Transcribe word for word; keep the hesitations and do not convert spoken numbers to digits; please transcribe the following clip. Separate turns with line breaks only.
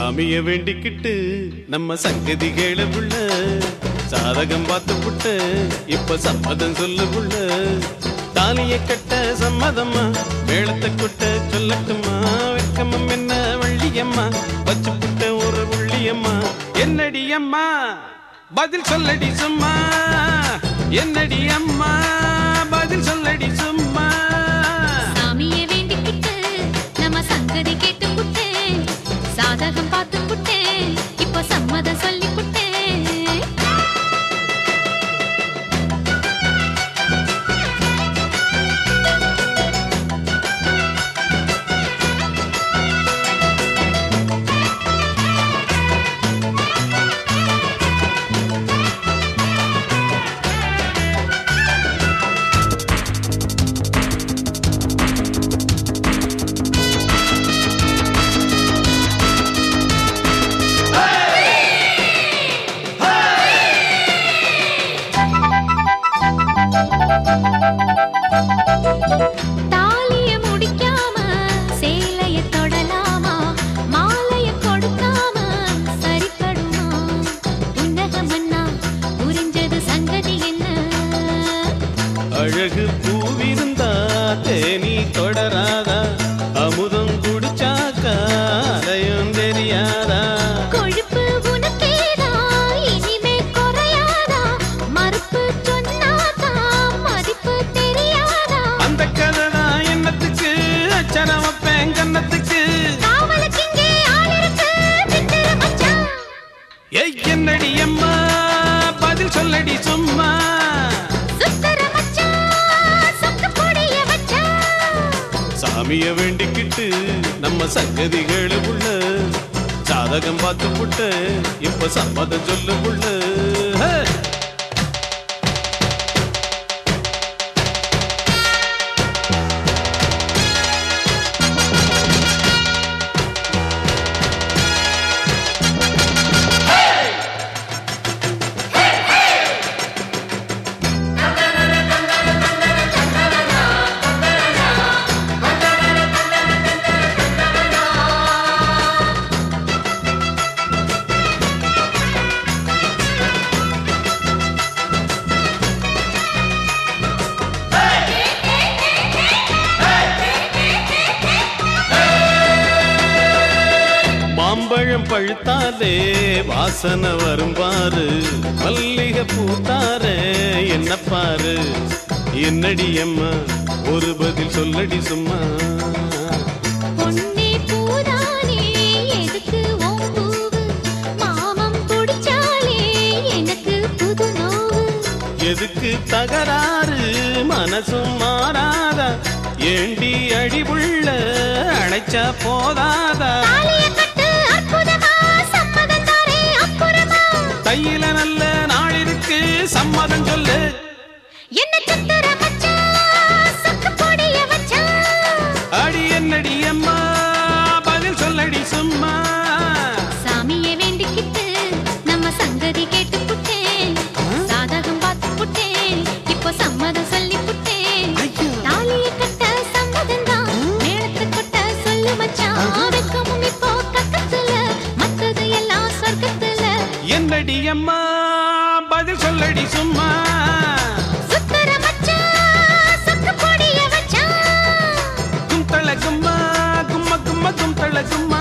சாமிய வேண்டிக்கிட்டு நம்ம சங்கதி கேள புள்ள சாதகம் பார்த்து புட்ட இப்ப சம்மதம் சொல்லு புள்ள தாலிய கட்ட சம்மதம்மா மேளத்தை கொட்ட சொல்லட்டுமா வெக்கமம் என்ன வள்ளியம்மா வச்சு புட்ட ஒரு உள்ளியம்மா என்னடி அம்மா பதில் சொல்லடி சும்மா என்னடி அம்மா பதில் சொல்லடி சும்மா
சாமிய வேண்டிக்கிட்டு நம்ம சங்கதி கேட்டு புட்டேன் சாதகம் பார்த்து புட்டேன் இப்ப சம்மதம் சொல்லி புட்டேன் தாலிய முடிக்காம சேலைய தொடலாமா மாலைய கொடுக்காம சரிப்படுமா புன்னகமன்னா புரிஞ்சது சங்கதி என்ன
அழகு பூவிருந்தா தேனி தொடராதா அமுதம் குடிச்சாக்கா அலையும் தெரியாதா
கொழுப்பு உனக்கேதா இனிமே குறையாதா மறுப்பு சொன்னாதா மதிப்பு தெரியாதா
அந்த கதடா எண்ணத்துக்கு அச்சரம் வைப்பேன் கண்ணத்துக்கு
காவலுக்கு இங்கே ஆள் இருக்கு விட்டுற மச்சான்
ஏய் என்னடி அம்மா பதில் சொல்லடி சும்மா
சுத்தர மச்சான் சொக்கு பொடிய வச்சான்
சாமிய வேண்டிக்கிட்டு நம்ம சங்கதிகள் உள்ள சாதகம் பார்த்து புட்ட இப்ப சம்மதம் சொல்லு புள்ள மாம்பழம் பழுத்தாலே வாசனை வரும் பாரு மல்லிகை பூத்தாரே என்ன பாரு என்னடி அம்மா ஒரு பதில் சொல்லடி சும்மா
பொன்னே பூரானே எதுக்கு உன் பூவு மாமம் பிடிச்சாலே எனக்கு புது நோவு
எதுக்கு தகராறு மனசும் மாறாதா ஏண்டி அடிவுள்ள அணைச்சா போதாதா
தாலிய கட்டு அற்புதமா சம்மதம் தாரே அப்புறமா
கையில நல்ல நாள் இருக்கு சம்மதம் சொல்லு
என்ன சுத்தர மச்சான் சொக்கு பொடிய வச்சான்
அடி என்னடி அம்மா பதில் சொல்லடி சும்மா
சாமியை வேண்டிக்கிட்டு நம்ம சங்கதி கேட்டு புட்டேன் சாதகம் பார்த்து புட்டேன் இப்போ சம்மதம் சொல்லி புட்டேன் தாலிய கட்ட சம்மதம் தான் மேளத்தை கொட்ட சொல்லு மச்சான் வெக்கமும் இப்போ கக்கத்துல மத்தது எல்லாம் சொர்க்கத்துல
என்னடி அம்மா பதில் சொல்லடி சும்மா
சுத்தர மச்சான் சொக்கு பொடிய வச்சான்
கும்தள கும்மா கும்ம கும்ம கும்தள கும்மா